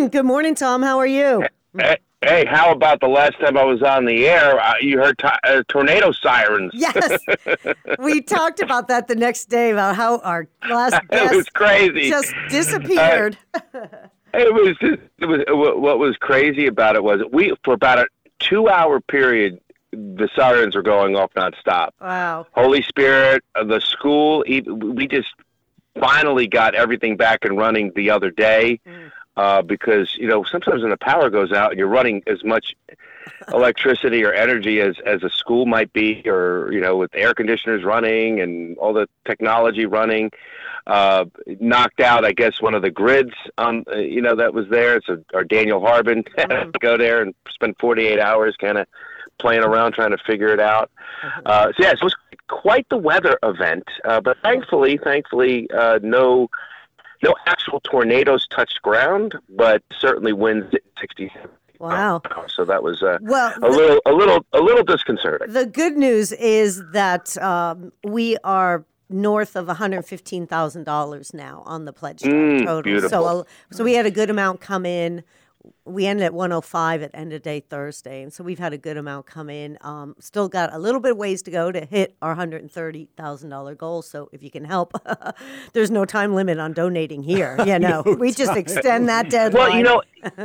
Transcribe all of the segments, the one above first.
Good morning, Tom. How are you? Hey, how about the last time I was on the air? You heard tornado sirens. Yes. We talked about that the next day, about how our last guest It was crazy. just disappeared. What was crazy about it was for about a 2-hour period, the sirens were going off nonstop. Wow. Holy Spirit, the school, we just finally got everything back and running the other day. Because, sometimes when the power goes out and you're running as much electricity or energy as a school might be, or, with air conditioners running and all the technology running, knocked out, I guess, one of the grids, that was there. So our Daniel Harbin go there and spend 48 hours kind of playing around trying to figure it out. So it was quite the weather event. But thankfully, no actual tornadoes touched ground, but certainly winds at 60. Wow! So that was a little disconcerting. The good news is that we are north of $115,000 now on the pledge drive total. Beautiful. So we had a good amount come in. We ended at 105 at end of day Thursday, and so we've had a good amount come in. Still got a little bit of ways to go to hit our $130,000 goal. So if you can help, there's no time limit on donating here. We just extend that deadline. Well,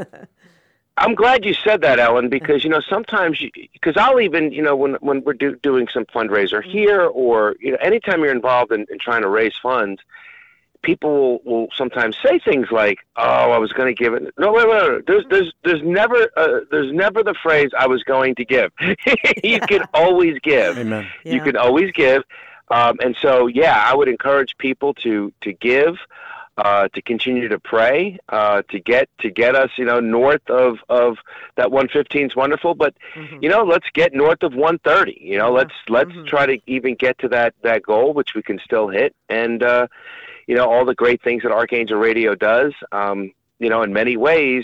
I'm glad you said that, Ellen, because sometimes because I'll even when we're doing some fundraiser here, or anytime you're involved in trying to raise funds. People will sometimes say things like, "Oh, I was going to give it." No, wait. There's never the phrase "I was going to give." You can always give. Amen. Yeah. You can always give, and so I would encourage people to give, to continue to pray, to get us north of that 115 is wonderful, but let's get north of 130. Let's try to even get to that goal, which we can still hit, and. All the great things that Archangel Radio does, in many ways,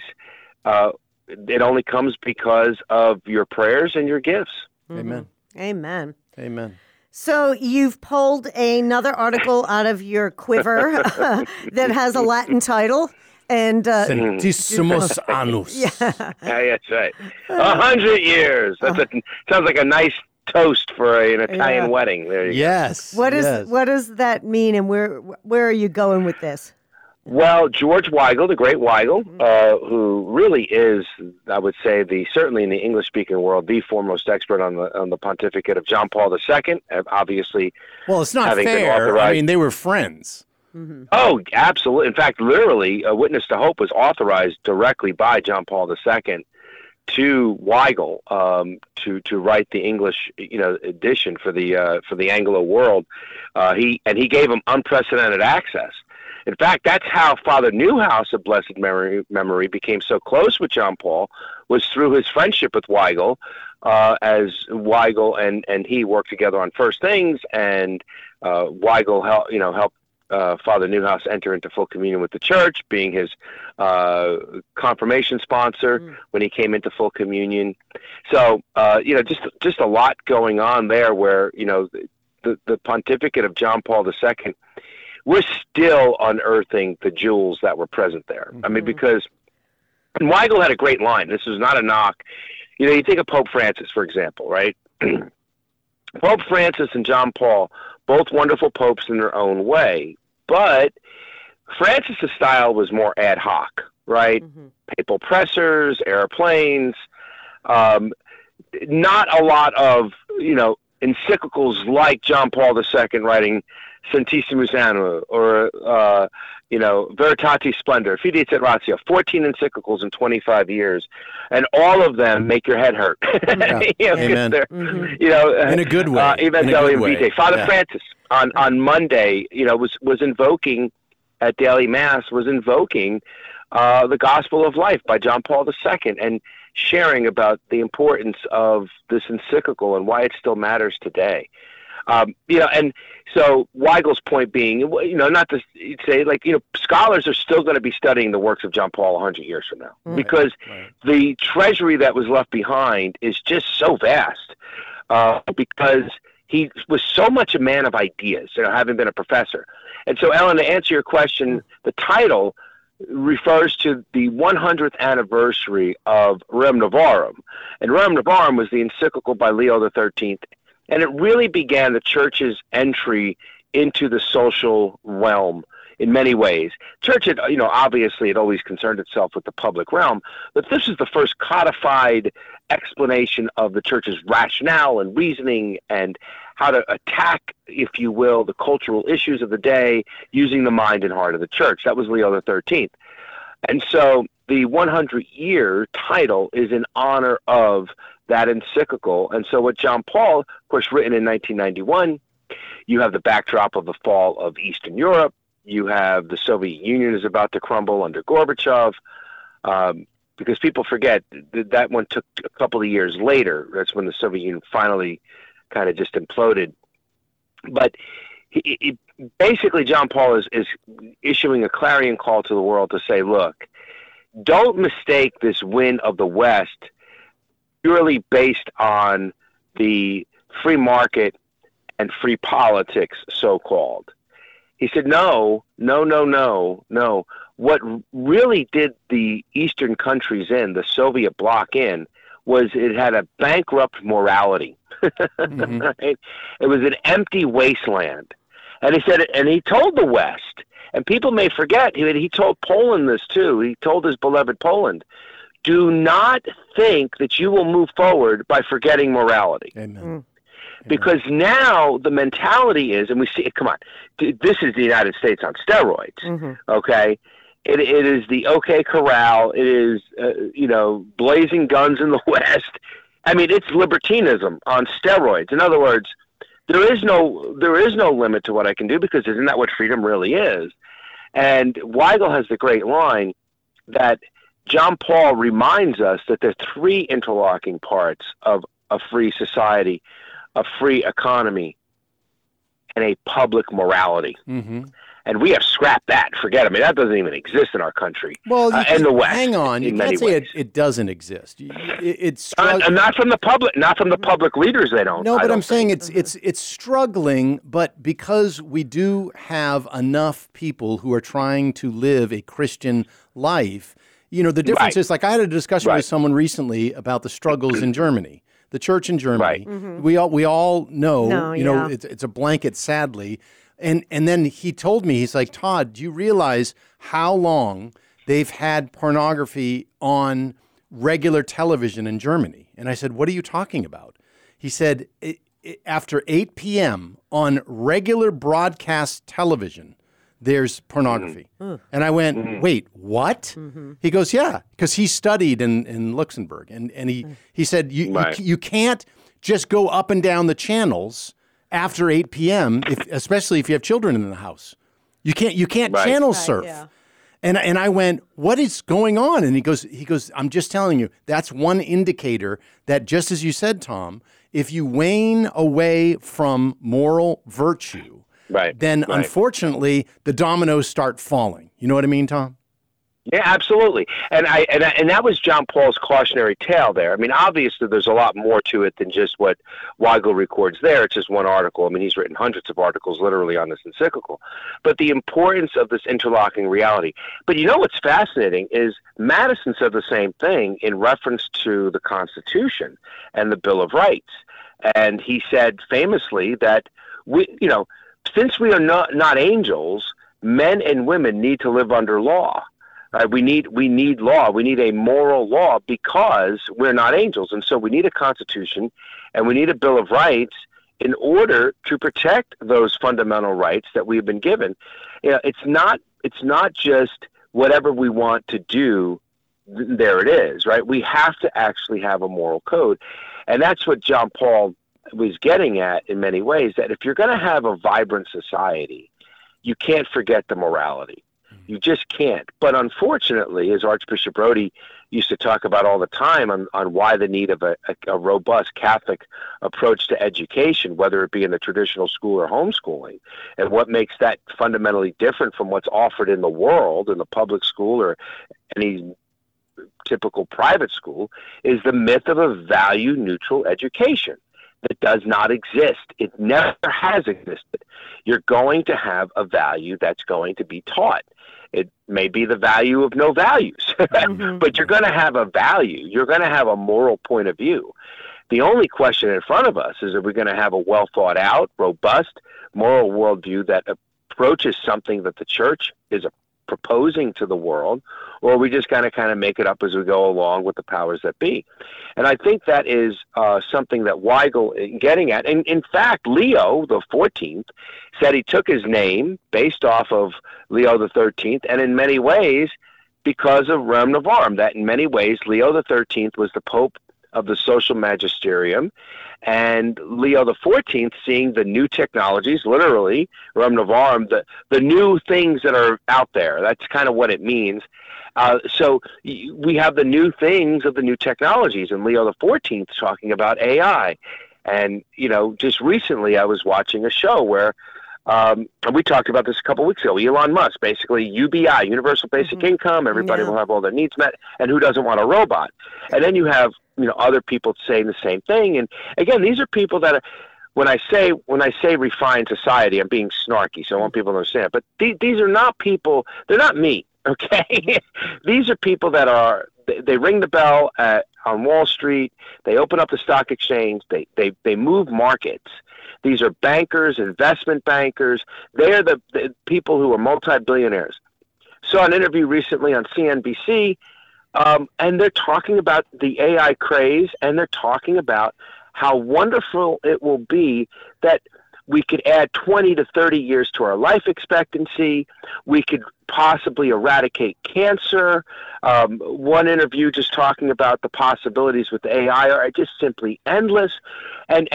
it only comes because of your prayers and your gifts. Amen. Amen. Amen. So you've pulled another article out of your quiver that has a Latin title. And Centissimus Annus. Yeah, that's right. 100 years. Sounds like a nice toast for an Italian wedding. There you go. Yes. What does that mean, and where are you going with this? Well, George Weigel, the great Weigel, who really is, I would say, certainly in the English-speaking world, the foremost expert on the pontificate of John Paul II. Obviously, well, it's not fair. I mean, they were friends. Mm-hmm. Oh, absolutely. In fact, literally, Witness to Hope was authorized directly by John Paul II to Weigel to write the English edition for the Anglo world. He gave him unprecedented access. In fact, that's how Father Newhouse of blessed memory became so close with John Paul, was through his friendship with Weigel, as Weigel and he worked together on First Things, and Weigel helped Father Newhouse enter into full communion with the church, being his confirmation sponsor when he came into full communion. So, just a lot going on there where, the pontificate of John Paul II, we're still unearthing the jewels that were present there. I mean, because Weigel had a great line. This is not a knock. You think of Pope Francis, for example, right? Pope Francis and John Paul, both wonderful popes in their own way, but Francis' style was more ad hoc, right? Papal pressers, airplanes, not a lot of, encyclicals like John Paul II writing Centissimus Annus or, Veritatis Splendor, Fides et Ratio, 14 encyclicals in 25 years, and all of them make your head hurt. Amen. In a good way. Evangelium Vitae. Father Francis on Monday, was invoking at daily mass, the Gospel of Life by John Paul II, and sharing about the importance of this encyclical and why it still matters today. And so Weigel's point being, not to say scholars are still going to be studying the works of John Paul 100 years from now, because the treasury that was left behind is just so vast, because he was so much a man of ideas, having been a professor. And so, Ellen, to answer your question, the title, refers to the 100th anniversary of Rerum Novarum. And Rerum Novarum was the encyclical by Leo XIII, and it really began the church's entry into the social realm in many ways. Church had, obviously it always concerned itself with the public realm, but this is the first codified explanation of the church's rationale and reasoning and how to attack, if you will, the cultural issues of the day using the mind and heart of the church. That was Leo XIII. And so the 100-year title is in honor of that encyclical. And so what John Paul, of course, written in 1991, you have the backdrop of the fall of Eastern Europe. You have the Soviet Union is about to crumble under Gorbachev, because people forget that one took a couple of years later. That's when the Soviet Union finally kind of just imploded. But basically, John Paul is issuing a clarion call to the world to say, look, don't mistake this win of the West purely based on the free market and free politics, so-called. He said, no. What really did the Eastern countries in, the Soviet bloc in, was it had a bankrupt morality. Mm-hmm. Right? It was an empty wasteland. And he said, and he told the West, and people may forget, he told Poland this too. He told his beloved Poland, do not think that you will move forward by forgetting morality. Amen. Mm. Because now the mentality is, and we see, come on, this is the United States on steroids, mm-hmm. Okay? It is the OK Corral. It is, blazing guns in the West. I mean, it's libertinism on steroids. In other words, there is no limit to what I can do, because isn't that what freedom really is? And Weigel has the great line that John Paul reminds us that there are three interlocking parts of a free society, a free economy, and a public morality. Mm-hmm. And we have scrapped that. Forget it. I mean, that doesn't even exist in our country. Well, and the West. Hang on. You can't say it doesn't exist. It's not from the public. Not from the public leaders. They don't. No, but I'm saying it's struggling. But because we do have enough people who are trying to live a Christian life, the difference is, like, I had a discussion with someone recently about the struggles in Germany. The church in Germany. Right. Mm-hmm. We all know. It's a blanket, sadly. And then he told me, he's like, Todd, do you realize how long they've had pornography on regular television in Germany? And I said, what are you talking about? He said, after 8 p.m. on regular broadcast television, there's pornography. Mm-hmm. And I went, wait, what? Mm-hmm. He goes, yeah, because he studied in Luxembourg. And he said, you can't just go up and down the channels after 8 p.m., especially if you have children in the house. You can't channel surf. Yeah. And I went, what is going on? And he goes, I'm just telling you, that's one indicator that, just as you said, Tom, if you wane away from moral virtue, then unfortunately the dominoes start falling. You know what I mean, Tom? Yeah, absolutely. And that was John Paul's cautionary tale there. I mean, obviously there's a lot more to it than just what Weigel records there. It's just one article. I mean, he's written hundreds of articles literally on this encyclical. But the importance of this interlocking reality. But what's fascinating is Madison said the same thing in reference to the Constitution and the Bill of Rights. And he said famously that since we are not angels, men and women need to live under law. We need law. We need a moral law because we're not angels. And so we need a constitution and we need a Bill of Rights in order to protect those fundamental rights that we've been given. It's not just whatever we want to do, there it is, right? We have to actually have a moral code. And that's what John Paul was getting at in many ways, that if you're going to have a vibrant society, you can't forget the morality. You just can't. But unfortunately, as Archbishop Brody used to talk about all the time on why the need of a robust Catholic approach to education, whether it be in the traditional school or homeschooling, and what makes that fundamentally different from what's offered in the world, in the public school or any typical private school, is the myth of a value-neutral education that does not exist. It never has existed. You're going to have a value that's going to be taught. It may be the value of no values, but you're going to have a value. You're going to have a moral point of view. The only question in front of us is, are we going to have a well thought out, robust moral worldview that approaches something that the church is proposing to the world, or are we just going to kind of make it up as we go along with the powers that be? And I think that is something that Weigel is getting at. And in fact, Leo the 14th said he took his name based off of Leo the 13th, and in many ways, because of Rem Novarum, that in many ways, Leo the 13th was the Pope of the social magisterium, and Leo the 14th seeing the new technologies, literally, Rem Novarum, the new things that are out there. That's kind of what it means. So we have the new things of the new technologies, and Leo the 14th talking about AI. And, just recently I was watching a show where, and we talked about this a couple of weeks ago, Elon Musk, basically UBI, Universal Basic Income, everybody will have all their needs met, and who doesn't want a robot? And then you have other people saying the same thing. And again, these are people that are, when I say refined society, I'm being snarky, so I want people to understand. But these are not people, they're not me, okay? These are people that they ring the bell on Wall Street, they open up the stock exchange, they move markets. These are bankers, investment bankers. They are the people who are multi-billionaires. Saw an interview recently on CNBC, and they're talking about the AI craze, and they're talking about how wonderful it will be that we could add 20 to 30 years to our life expectancy. We could possibly eradicate cancer. One interview just talking about the possibilities with AI are just simply endless. And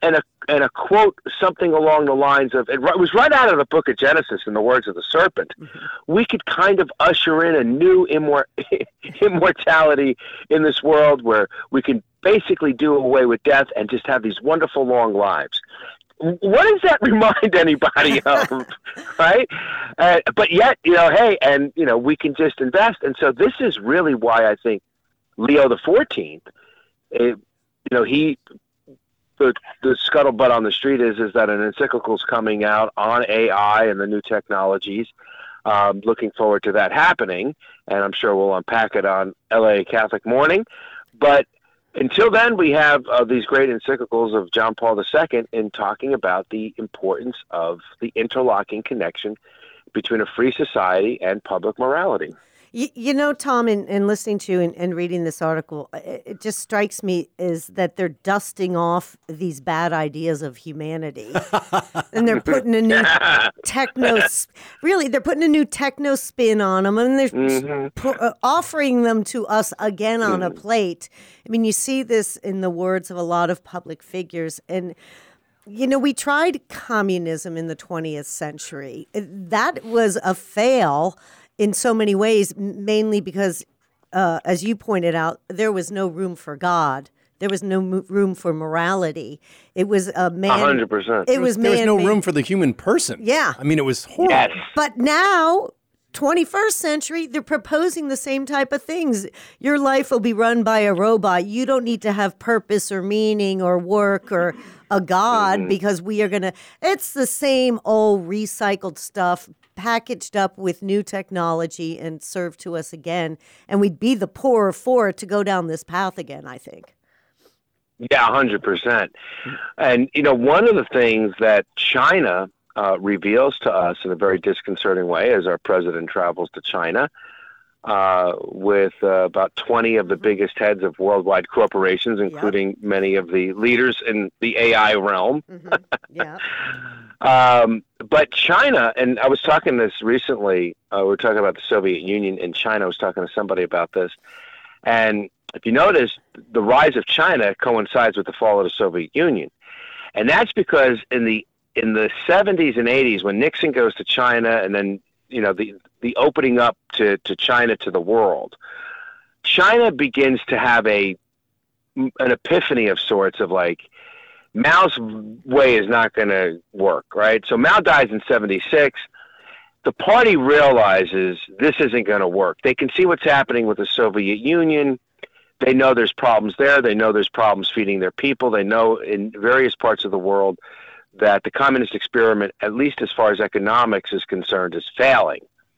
a quote, something along the lines of, it was right out of the book of Genesis in the words of the serpent. We could kind of usher in a new immortality in this world where we can basically do away with death and just have these wonderful long lives. What does that remind anybody of, right? But yet, hey, and, we can just invest. And so this is really why I think Leo the 14th, the scuttlebutt on the street is that an encyclical is coming out on AI and the new technologies. Looking forward to that happening, and I'm sure we'll unpack it on LA Catholic Morning. But until then, we have these great encyclicals of John Paul II in talking about the importance of the interlocking connection between a free society and public morality. Tom, in listening to you and reading this article, it just strikes me is that they're dusting off these bad ideas of humanity. And they're putting a new they're putting a new techno spin on them, and they're offering them to us again on a plate. I mean, you see this in the words of a lot of public figures. And we tried communism in the 20th century. That was a fail in so many ways, mainly because, as you pointed out, there was no room for God. There was no room for morality. It was a man. 100%. There was no room for the human person. Yeah. I mean, it was horrible. Yes. But now, 21st century, they're proposing the same type of things. Your life will be run by a robot. You don't need to have purpose or meaning or work or a God because we are going to. It's the same old recycled stuff packaged up with new technology and served to us again. And we'd be the poorer for it to go down this path again, I think. Yeah, 100%. And, one of the things that China reveals to us in a very disconcerting way as our president travels to China with about 20 of the biggest heads of worldwide corporations, including many of the leaders in the AI realm. But China, and I was talking this recently, we were talking about the Soviet Union and China. I was talking to somebody about this. And if you notice, the rise of China coincides with the fall of the Soviet Union. And that's because in the 70s and 80s, when Nixon goes to China and then, the opening up to China to the world, China begins to have an epiphany of sorts of like, Mao's way is not going to work, right? So Mao dies in 76. The party realizes this isn't going to work. They can see what's happening with the Soviet Union. They know there's problems there. They know there's problems feeding their people. They know in various parts of the world that the communist experiment, at least as far as economics is concerned, is failing.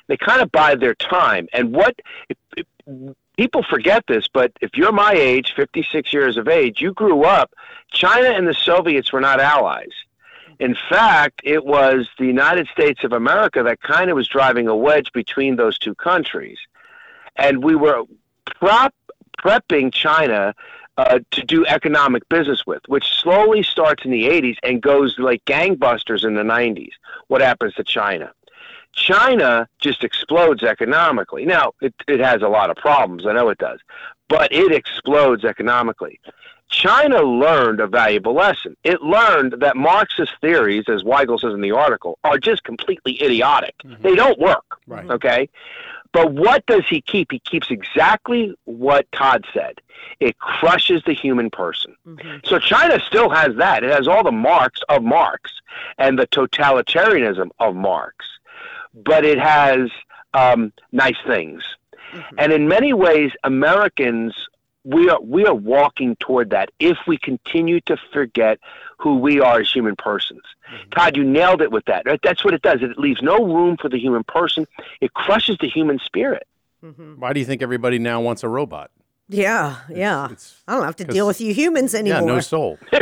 They kind of bide their time. And people forget this, but if you're my age, 56 years of age, you grew up, China and the Soviets were not allies. In fact, it was the United States of America that kind of was driving a wedge between those two countries. And we were prepping China to do economic business with, which slowly starts in the 80s and goes like gangbusters in the 90s. What happens to China? China just explodes economically. Now, it has a lot of problems. I know it does. But it explodes economically. China learned a valuable lesson. It learned that Marxist theories, as Weigel says in the article, are just completely idiotic. Mm-hmm. They don't work, right. Okay? But what does he keep? He keeps exactly what Todd said. It crushes the human person. Mm-hmm. So China still has that. It has all the marks of Marx and the totalitarianism of Marx. But it has nice things. Mm-hmm. And in many ways, Americans, we are walking toward that if we continue to forget who we are as human persons. Mm-hmm. Todd, you nailed it with that. Right? That's what it does. It leaves no room for the human person. It crushes the human spirit. Mm-hmm. Why do you think everybody now wants a robot? Yeah. I don't have to deal with you humans anymore. Yeah, no soul. Tom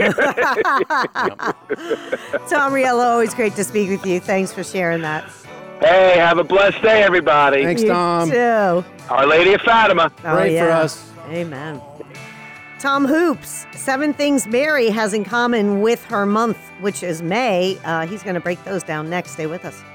Riello, always great to speak with you. Thanks for sharing that. Hey, have a blessed day, everybody. Thanks, Tom. You too. Our Lady of Fatima. Pray for us. Amen. Tom Hoops, 7 things Mary has in common with her month, which is May. He's going to break those down next. Stay with us.